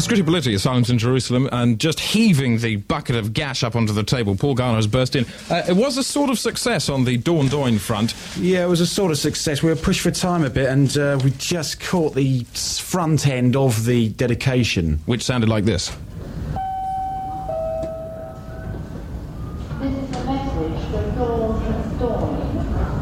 Scritti Politti, Silence in Jerusalem, and just heaving the bucket of gash up onto the table, Paul Garner has burst in. It was a sort of success on the Dawn Doin front. Yeah, it was a sort of success. We were pushed for time a bit, and we just caught the front end of the dedication. Which sounded like this. This is a message for Dawn and Dawning.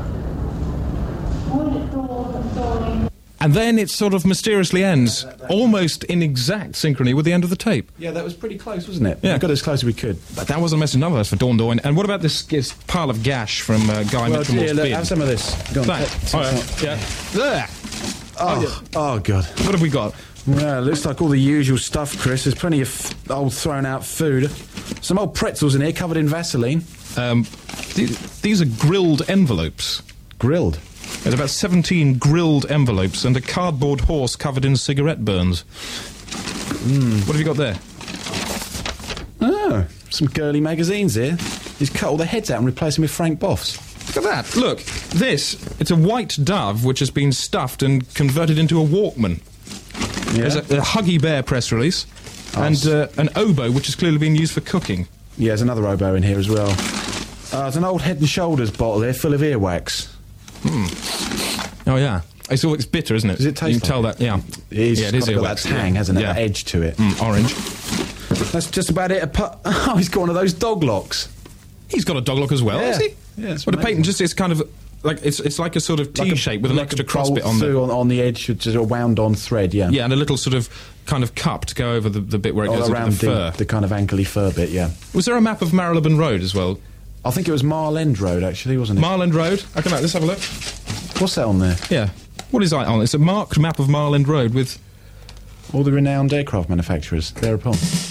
Would Dawn and Dawning... And then it sort of mysteriously ends, almost in exact synchrony with the end of the tape. Yeah, that was pretty close, wasn't it? Yeah. We got as close as we could. But that wasn't a message, none of us, for Dawn Doin. And what about this pile of gash from Guy Mitchellmore's look, bin? have some of this. Go on. Thanks. Oh, yeah. There! Oh, God. What have we got? Well, it looks like all the usual stuff, Chris. There's plenty of old thrown-out food. Some old pretzels in here covered in Vaseline. These are grilled envelopes. Grilled? There's about 17 grilled envelopes and a cardboard horse covered in cigarette burns. What have you got there? Oh, some girly magazines here. He's cut all the heads out and replaced them with Frank Boffs. Look at that. Look, it's a white dove which has been stuffed and converted into a Walkman. Yeah. There's a Huggy Bear press release and an oboe which has clearly been used for cooking. Yeah, there's another oboe in here as well. There's an old Head & Shoulders bottle here full of earwax. Oh, yeah. It's bitter, isn't it? Does it taste You can tell like that, yeah. It is got that tang, hasn't it? Yeah. That edge to it. Orange. That's just about it. Oh, he's got one of those dog locks. He's got a dog lock as well, Yeah. has he? Yeah, it's But the amazing. patent it's kind of... Like it's like a sort of T-shape with an extra cross bit on through the... on the edge, just a wound-on thread, yeah. Yeah, and a little sort of kind of cup to go over the bit where it goes All into around the fur. the kind of ankly fur bit, yeah. Was there a map of Marylebone Road as well? I think it was Mile End Road, actually, wasn't it? Mile End Road? Okay, let's have a look. What's that on there? Yeah. What is that on? It's a marked map of Mile End Road with... All the renowned aircraft manufacturers thereupon.